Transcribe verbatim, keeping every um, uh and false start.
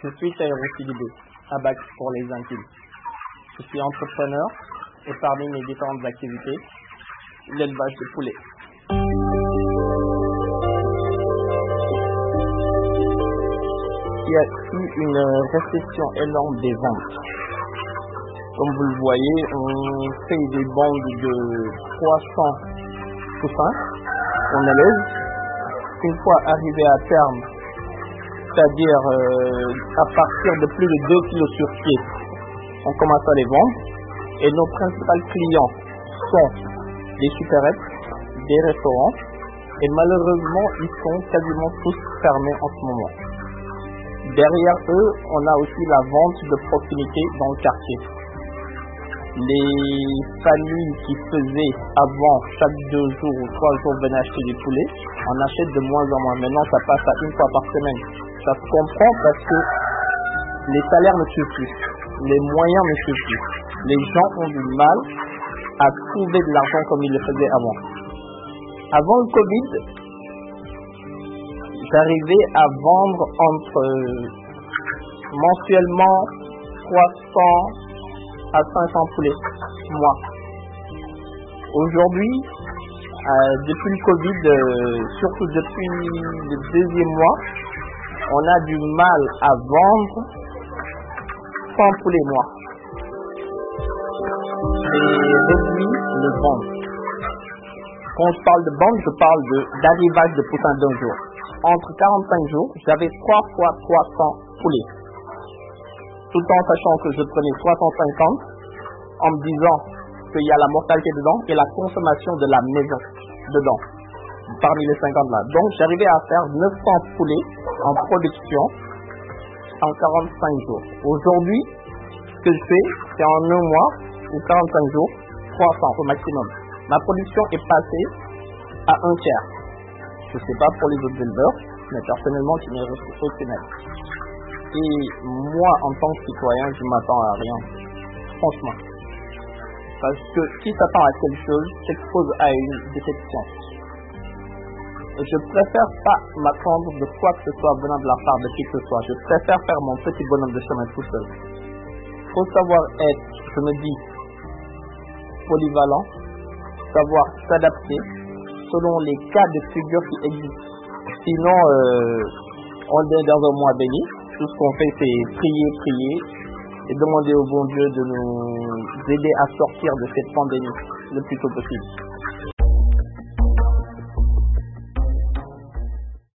Je suis Taïro Sidibé, Abac pour les intimes. Je suis entrepreneur et parmi mes différentes activités, l'élevage de poulets. Il y a eu une récession énorme des ventes. Comme vous le voyez, on fait des bandes de trois cents poussins qu'on élève. Une fois arrivé à terme, c'est-à-dire euh, à partir de plus de deux kilos sur pied, on commence à les vendre. Et nos principaux clients sont des supérettes, des restaurants. Et malheureusement, ils sont quasiment tous fermés en ce moment. Derrière eux, on a aussi la vente de proximité dans le quartier. Les familles qui faisaient avant chaque deux jours ou trois jours venaient acheter des poulets, on achète de moins en moins. Maintenant, ça passe à une fois par semaine. Ça se comprend parce que les salaires ne suivent plus, les moyens ne suivent plus. Les gens ont du mal à trouver de l'argent comme ils le faisaient avant. Avant le Covid, j'arrivais à vendre entre mensuellement trois cents à cinq cents poulets, moi. Aujourd'hui, euh, depuis le Covid, euh, surtout depuis le deuxième mois, on a du mal à vendre cent poulets mois. J'ai réduit le vente. Quand je parle de vente, je parle d'arrivage de, de poussins d'un jour. Entre quarante-cinq jours, j'avais trois fois trois cents poulets. Tout le temps sachant que je prenais trois cent cinquante en me disant qu'il y a la mortalité dedans et la consommation de la maison dedans, parmi les cinquante là. Donc j'arrivais à faire neuf cents poulets en production en quarante-cinq jours. Aujourd'hui, ce que je fais, c'est en un mois ou quarante-cinq jours, trois cents au maximum. Ma production est passée à un tiers. Je ne sais pas pour les autres éleveurs, mais personnellement, c'est une exceptionnelle. Et moi, en tant que citoyen, je ne m'attends à rien. Franchement. Parce que qui s'attend à quelque chose s'expose à une déception. Et je préfère pas m'attendre de quoi que ce soit venant de la part de qui que ce soit. Je préfère faire mon petit bonhomme de chemin tout seul. Il faut savoir être, je me dis, polyvalent, savoir s'adapter selon les cas de figure qui existent. Sinon, euh, on est dans un mois béni. Tout ce qu'on fait, c'est prier, prier et demander au bon Dieu de nous aider à sortir de cette pandémie le plus tôt possible.